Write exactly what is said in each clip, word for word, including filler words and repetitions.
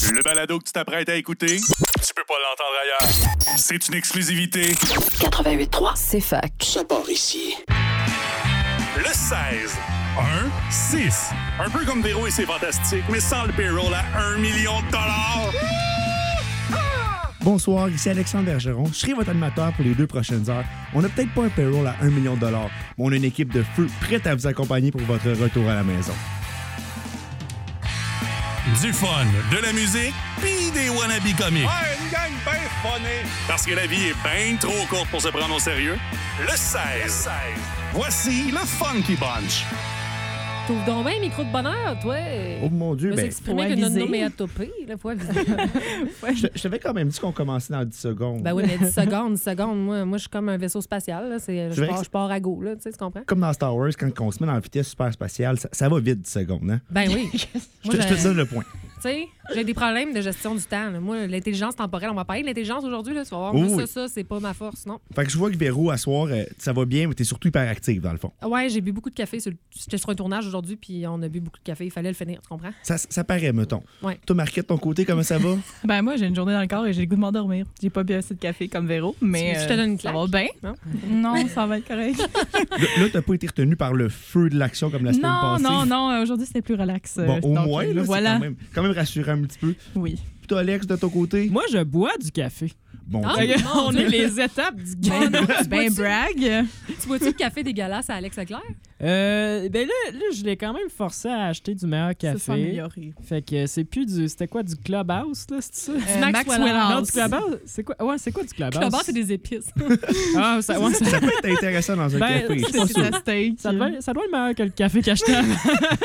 Le balado que tu t'apprêtes à écouter, tu peux pas l'entendre ailleurs. C'est une exclusivité. quatre-vingt-huit trois, c'est fac. Ça part ici. Le seize. un six. Un peu comme Véro et ses Fantastiques, mais sans le payroll à un million de dollars. Bonsoir, ici Alexandre Bergeron. Je serai votre animateur pour les deux prochaines heures. On n'a peut-être pas un payroll à un million de dollars, mais on a une équipe de feu prête à vous accompagner pour votre retour à la maison. Du fun, de la musique, puis des wannabes comiques. Ouais, une gang bien funny. Parce que la vie est bien trop courte pour se prendre au sérieux. Le seize. Voici le Funky Bunch. T'ouvres donc bien un micro de bonheur, toi. Oh mon Dieu, ben, ben... s'exprimer que notre noméatopée, là, faut aviser. Je, je t'avais quand même dit qu'on commençait dans dix secondes. Ben oui, mais dix secondes, dix secondes, moi, moi je suis comme un vaisseau spatial, là. C'est, je, pars, que... je pars à go, là, tu sais, tu comprends? Comme dans Star Wars, quand on se met dans la vitesse super spatiale, ça, ça va vite dix secondes, hein? Ben oui. je, te, je te donne le point. Tu sais, j'ai des problèmes de gestion du temps, là. Moi, l'intelligence temporelle, on va parler de l'intelligence aujourd'hui, là, tu vas voir. Oh, moi, oui. ça, ça, c'est pas ma force, non. Fait que je vois que Véro, à soir, euh, ça va bien, mais t'es surtout hyper active, dans le fond. Ouais, j'ai bu beaucoup de café. Sur le... J'étais sur un tournage aujourd'hui, puis on a bu beaucoup de café. Il fallait le finir, tu comprends? Ça, ça paraît, mettons. Ouais. Toi, Marquette, de ton côté, comment ça va? Ben moi, j'ai une journée dans le corps et j'ai le goût de m'endormir. J'ai pas bu assez de café comme Véro, mais je te donne une ça claque. va bien. Non, non ça va être correct. là, là, t'as pas été retenu par le feu de l'action comme la semaine non, passée. Non, non, non. Aujourd'hui, c'était plus relax. Bon, au donc, moins, là, voilà. c'est quand même, quand même rassurant un petit peu. Oui. Puis toi, Alex, de ton côté? Moi, je bois du café. Bon, Ah, ben, mon on Dieu. est les étapes du Ben, café. ben brag. Tu bois-tu le café dégueulasse à Alex Leclerc? Euh, ben là, là, je l'ai quand même forcé à acheter du meilleur Ça s'est café. amélioré. Fait que c'est plus du... C'était quoi, du Clubhouse, là, c'est ça? Euh, Maxwell Maxwell House. Non, House. du Clubhouse? C'est quoi? Ouais, c'est quoi du Clubhouse? Là-bas, c'est des épices. Ah, ça, ouais, ça, ça peut être intéressant dans un Ben, café. Je suis C'est pas c'est sûr. sa steak. ça, doit, ça doit être meilleur que le café que j'achetais avant.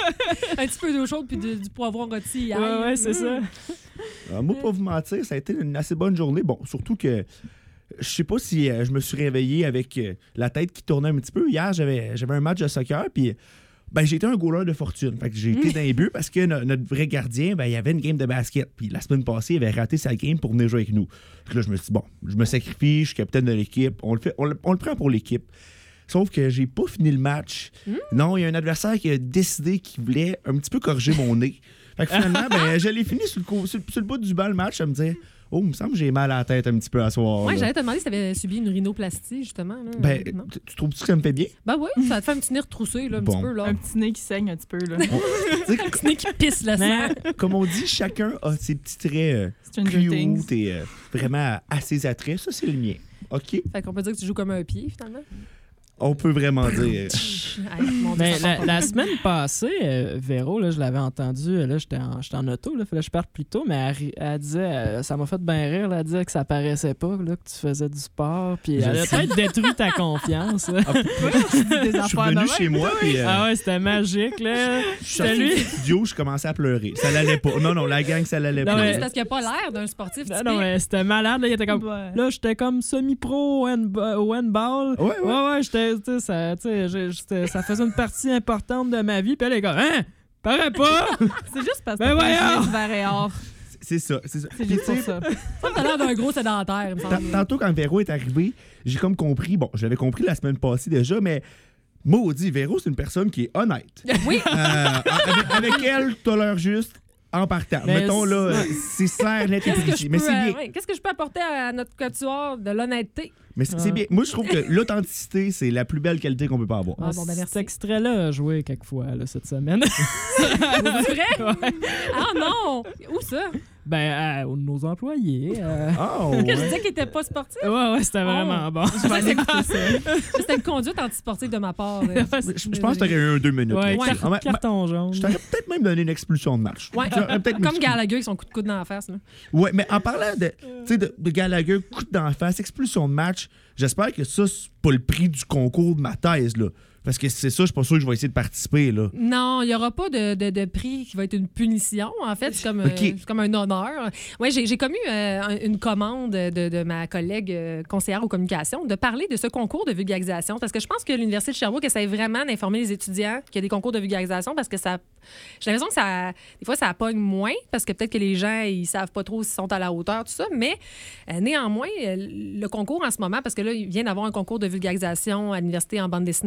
Un petit peu d'eau chaude puis de- du poivron rôti hier. Ouais, ouais, c'est ça. Alors, moi, pas vous mentir, ça a été une assez bonne journée. Bon, surtout que je sais pas si euh, je me suis réveillé avec euh, la tête qui tournait un petit peu. Hier, j'avais, j'avais un match de soccer, puis ben, j'ai été un goaler de fortune. Fait que j'ai été dans les buts parce que no- notre vrai gardien, ben, il y avait une game de basket. Puis la semaine passée, il avait raté sa game pour venir jouer avec nous. Fait que là, je me suis dit, bon, je me sacrifie, je suis capitaine de l'équipe, on le, fait, on le, on le prend pour l'équipe. Sauf que j'ai pas fini le match. Mm. Non, il y a un adversaire qui a décidé qu'il voulait un petit peu corriger mon nez. Fait que finalement, ben, je l'ai fini sur le, co- sur, sur le bout du banc le match, à me dire, oh, il me semble que j'ai mal à la tête un petit peu à soir. Ouais, là. j'allais te demander si t'avais subi une rhinoplastie, justement. Là. Ben, Non. tu, tu trouves-tu que ça me fait bien? Ben oui, ça te fait un petit nez retroussé, là, un Bon. petit peu. Là. Un petit nez qui saigne un petit peu. Là. Tu sais, Un petit nez qui pisse le sang. Mais, comme on dit, chacun a ses petits traits euh, Stranger Things. cute et euh, vraiment à ses attraits. Ça, c'est le mien. OK? Fait qu'on peut dire que tu joues comme un pied, finalement. On peut vraiment dire. Hey, mon Dieu, mais ça la, part pas la bien. semaine passée, euh, Véro, là, je l'avais entendu, là, j'étais en, j'étais en auto, là, fallait que je parte plus tôt, mais elle, ri- elle disait, euh, ça m'a fait bien rire, là, elle disait que ça paraissait pas, là, que tu faisais du sport, puis Je elle a sais. peut-être détruit ta confiance. là. Ah, Des je suis affaires revenu de chez même. moi, puis euh, Ah ouais, c'était magique, là. je suis sorti lui. du studio, je commençais à pleurer. Ça l'allait pas. Non, non, la gang, ça l'allait Non, pas. Non, mais mais- c'est parce qu'il n'y a pas l'air d'un sportif Non, typique. non, mais c'était malade, là, il était comme... Ouais. Là, j'étais comme semi-pro au hand- au handball. Ouais, ouais. Ouais, ouais, j'étais, tu sais, ça, tu sais, j'ai- j'étais- ça faisait une partie importante de ma vie. Puis elle est comme, hein? Paraît pas! C'est juste parce que Ben t'as voyons! pas du vert et or. C'est ça. C'est ça. C'est Puis, juste tu pour sais, ça. Ça, t'as l'air d'un gros sédentaire, il me Tant- semble. Tantôt, quand Véro est arrivé, j'ai comme compris. Bon, je l'avais compris la semaine passée déjà, mais maudit, Véro, c'est une personne qui est honnête. Oui, Euh, avec, avec elle, t'as l'heure juste en partant. Mais Mettons, c'est- là, euh, c'est clair, net et qu'est-ce que, je précis. Mais peux, c'est euh, bien. ouais, qu'est-ce que je peux apporter à notre quatuor de l'honnêteté? Mais c'est c'est bien. Moi, je trouve que l'authenticité, c'est la plus belle qualité qu'on peut pas avoir. Ah, bon, ben, merci. Cet extrait-là a joué quelques fois là, cette semaine. C'est vrai? Ah non! Où ça? ben, euh, nos employés. euh, Oh, Que je ouais. disais qu'il était pas sportif? Ouais, ouais, c'était vraiment bon. Je vais écouter ça. C'était une conduite antisportive de ma part. euh. Je, je pense que t'aurais eu un deux minutes. Ouais, là. Ouais. car- Ah, ouais, carton jaune. Je t'aurais peut-être même donné une expulsion de match. Ouais. J'aurais peut-être Comme m'excusé. Gallagher avec son coup de coude dans la face. Là. Ouais, mais en parlant de, tu sais, de, de Gallagher, coup d'en face, expulsion de match, j'espère que ça, c'est pas le prix du concours de ma thèse, là. Parce que c'est ça, je suis pas sûr que je vais essayer de participer, là. Non, il n'y aura pas de, de, de prix qui va être une punition. En fait, c'est comme, euh, OK. c'est comme un honneur. Ouais, j'ai, j'ai commis euh, un- une commande de, de ma collègue euh, conseillère aux communications de parler de ce concours de vulgarisation parce que je pense que l'Université de Sherbrooke essaie vraiment d'informer les étudiants qu'il y a des concours de vulgarisation parce que ça... J'ai l'impression que ça... Des fois, ça pogne moins parce que peut-être que les gens, ils savent pas trop s'ils sont à la hauteur, tout ça. Mais euh, néanmoins, euh, le concours en ce moment, parce que là, il vient d'avoir un concours de vulgarisation à l'Université en bande dessinée, en nouvelles,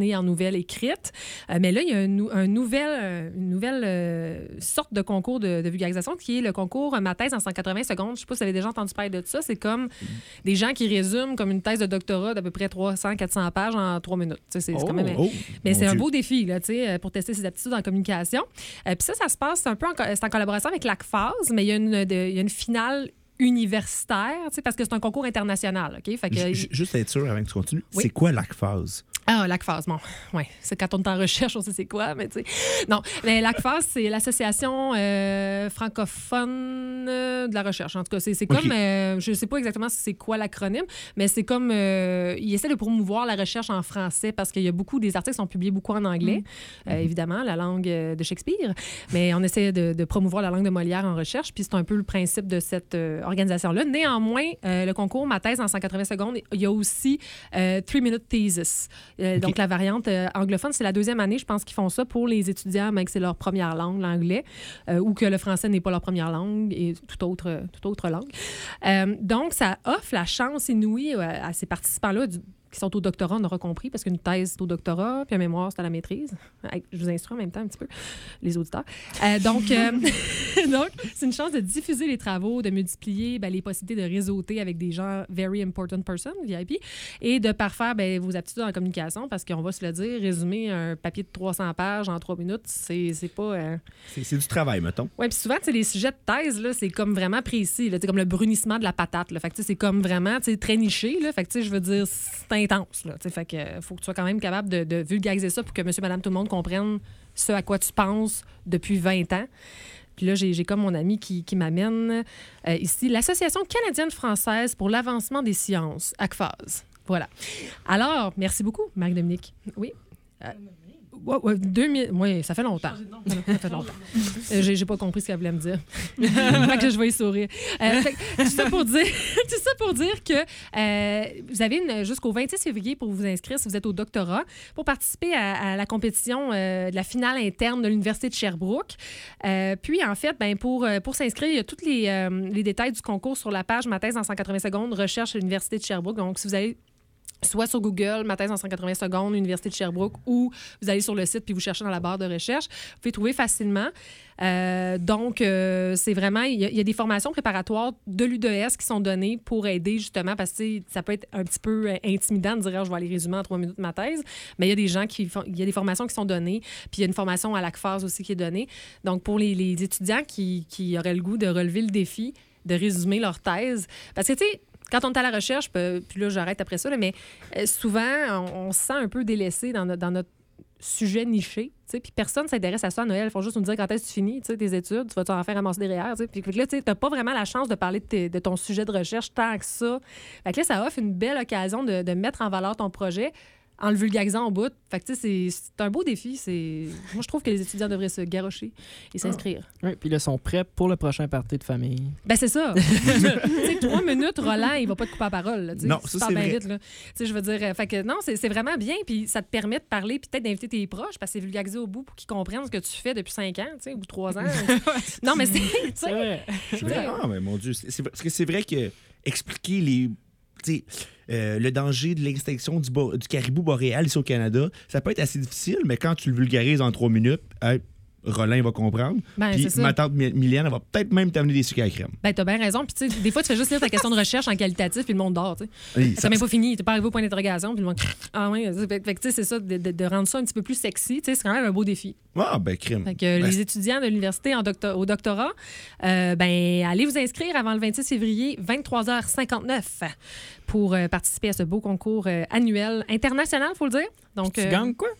nouvelle écrite. Euh, mais là, il y a un, un nouvel, une nouvelle euh, sorte de concours de, de vulgarisation qui est le concours Ma thèse en cent quatre-vingts secondes. Je ne sais pas si vous avez déjà entendu parler de ça. C'est comme des gens qui résument comme une thèse de doctorat d'à peu près trois cents à quatre cents pages en trois minutes. C'est, c'est Oh, quand même... oh, mais c'est mon un Dieu. beau défi là, pour tester ses aptitudes en communication. Euh, Puis ça, ça se passe un peu en, c'est en collaboration avec l'A C F A S, mais il y a une, de, il y a une finale universitaire, parce que c'est un concours international. OK? Fait que, J- j- Juste être sûr avant que tu continues, Oui. c'est quoi l'A C F A S? Ah, l'A C F A S, bon, ouais, c'est quand on est en recherche, on sait c'est quoi, mais tu sais. Non, mais l'A C F A S, c'est l'Association euh, francophone euh, de la recherche. En tout cas, c'est, c'est comme, OK. euh, je sais pas exactement c'est quoi l'acronyme, mais c'est comme, euh, ils essaient de promouvoir la recherche en français parce qu'il y a beaucoup, des articles sont publiés beaucoup en anglais, euh, évidemment, la langue euh, de Shakespeare, mais on essaie de, de promouvoir la langue de Molière en recherche, puis c'est un peu le principe de cette euh, organisation-là. Néanmoins, euh, le concours Ma thèse en cent quatre-vingts secondes, il y a aussi euh, three-minute thesis. Euh, OK. Donc, la variante euh, anglophone, c'est la deuxième année, je pense qu'ils font ça pour les étudiants, même que c'est leur première langue, l'anglais, euh, ou que le français n'est pas leur première langue et toute autre, euh, toute autre langue. Euh, donc, ça offre la chance inouïe euh, à ces participants-là du- qui sont au doctorat, on aura compris, parce qu'une thèse, c'est au doctorat, puis un mémoire, c'est à la maîtrise. Hey, je vous instruis en même temps un petit peu, les auditeurs. Euh, donc, euh, donc, c'est une chance de diffuser les travaux, de multiplier ben, les possibilités de réseauter avec des gens very important person, V I P, et de parfaire ben, vos aptitudes en communication, parce qu'on va se le dire, résumer un papier de trois cents pages en trois minutes, c'est, c'est pas... euh, C'est, c'est du travail, mettons. Oui, puis souvent, tu sais, les sujets de thèse, là, c'est comme vraiment précis. Là, tu sais, comme le brunissement de la patate. Là. Fait que, tu sais, c'est comme vraiment tu sais, très niché. Là. Fait que, tu sais, je veux dire, c'est intense. Là, tu sais. Fait que, euh, faut que tu sois quand même capable de, de vulgariser ça pour que monsieur, madame, tout le monde comprenne ce à quoi tu penses depuis vingt ans. Puis là, j'ai, j'ai comme mon ami qui, qui m'amène euh, ici l'Association canadienne-française pour l'avancement des sciences, A C F A S. Voilà. Alors, merci beaucoup, Marc-Dominique. Oui. Euh, Ouais, ouais, deux mille Oui, ça fait longtemps. Ça fait longtemps. Euh, j'ai, j'ai pas compris ce qu'elle voulait me dire. Fait que je vais y sourire. Euh, fait que, tout, ça pour dire, tout ça pour dire que euh, vous avez une, jusqu'au vingt-six février pour vous inscrire si vous êtes au doctorat, pour participer à, à la compétition euh, de la finale interne de l'Université de Sherbrooke. Euh, puis, en fait, ben, pour, euh, pour s'inscrire, il y a tous les, euh, les détails du concours sur la page Ma thèse en cent quatre-vingts secondes, recherche à l'Université de Sherbrooke. Donc, si vous allez soit sur Google, Ma thèse en cent quatre-vingts secondes, Université de Sherbrooke, ou vous allez sur le site puis vous cherchez dans la barre de recherche. Vous pouvez trouver facilement. Euh, donc, euh, c'est vraiment... Il y, a, il y a des formations préparatoires de l'U D E S qui sont données pour aider, justement, parce que ça peut être un petit peu intimidant de dire ah, « je vais aller résumer en trois minutes ma thèse », mais il y a des gens qui font... Il y a des formations qui sont données, puis il y a une formation à l'A C F A S aussi qui est donnée. Donc, pour les, les étudiants qui, qui auraient le goût de relever le défi de résumer leur thèse, parce que, tu sais, quand on est à la recherche, puis là, j'arrête après ça, là, mais euh, souvent, on, on se sent un peu délaissé dans, no- dans notre sujet niché, puis personne ne s'intéresse à ça à Noël. Ils font juste nous dire quand est-ce que tu finis tes études, tu vas en faire ramasser derrière. Puis là, tu n'as pas vraiment la chance de parler de, tes, de ton sujet de recherche tant que ça. Fait que là, ça offre une belle occasion de, de mettre en valeur ton projet en le vulgarisant au bout. Fait que, tu sais, c'est, c'est un beau défi. C'est... Moi, je trouve que les étudiants devraient se garrocher et s'inscrire. Oui, puis là, ils sont prêts pour le prochain party de famille. Ben c'est ça. Tu sais, trois minutes, Roland, il va pas te couper la parole. Là, tu sais. Non, Tu ça, parles c'est bien vrai. vite, là. Tu sais, je veux dire, euh, fait que non, c'est, c'est vraiment bien, puis ça te permet de parler, puis peut-être d'inviter tes proches, parce que c'est vulgarisé au bout pour qu'ils comprennent ce que tu fais depuis cinq ans, tu sais, ou trois ans. Non, mais c'est, tu C'est sais, vrai. C'est vrai. Ah, mais mon Dieu. C'est, c'est- parce que c'est vrai que expliquer les. tu sais, euh, le danger de l'extinction du, bo- du caribou boréal ici au Canada, ça peut être assez difficile, mais quand tu le vulgarises en trois minutes, hey, Roland il va comprendre. Ben, Puis c'est ça. ma tante Mi- Mylène, elle va peut-être même t'amener des sucres à la crème. ben t'as bien raison. Puis tu sais, des fois, tu fais juste lire ta question de recherche en qualitatif, puis le monde dort, tu sais. Oui, Ça ça- n'a même pas fini. T'es pas arrivé au point d'interrogation, puis le monde. Ah oui, fait, fait que tu sais, c'est ça, de, de- de rendre ça un petit peu plus sexy, tu sais, c'est quand même un beau défi. Ah, ben, crème. Fait que euh, Ben, les étudiants de l'université en docto- au doctorat, euh, ben, allez vous inscrire avant le vingt-six février, vingt-trois heures cinquante-neuf, pour euh, participer à ce beau concours euh, annuel international, il faut le dire. Donc, Tu euh, gagnes quoi?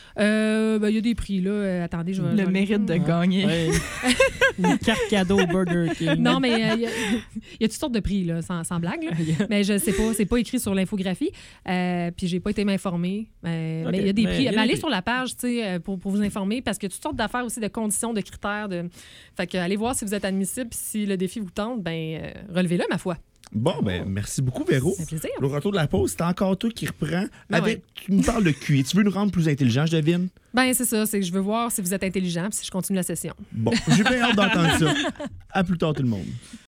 euh, ben, il y a des prix, là. Euh, attendez, je vais... je Le vais- mérite de gagner. Ouais. Une carte cadeau au Burger King. Non, mais euh, il y, a- il y a toutes sortes de prix, là, sans, sans blague. là. Mais je sais pas, c'est pas écrit sur l'infographie. Euh, puis j'ai pas été m'informer. Euh, Ok, Mais il y a des mais prix. il y a Mais des allez prix. sur la page, tu sais, euh, pour, pour vous informer, parce que toutes sortes d'affaires aussi, de conditions, de critères. De... Fait que allez voir si vous êtes admissible. Puis si le défi vous tente, ben euh, relevez-le, ma foi. Bon, ben, merci beaucoup, Véro. C'est un plaisir. Au retour de la pause, c'est encore toi qui reprends. Ben avec, ouais. Tu nous parles de Q I. Tu veux nous rendre plus intelligents, je devine? Ben c'est ça, c'est que je veux voir si vous êtes intelligent puis si je continue la session. Bon, j'ai bien hâte d'entendre ça. À plus tard, tout le monde.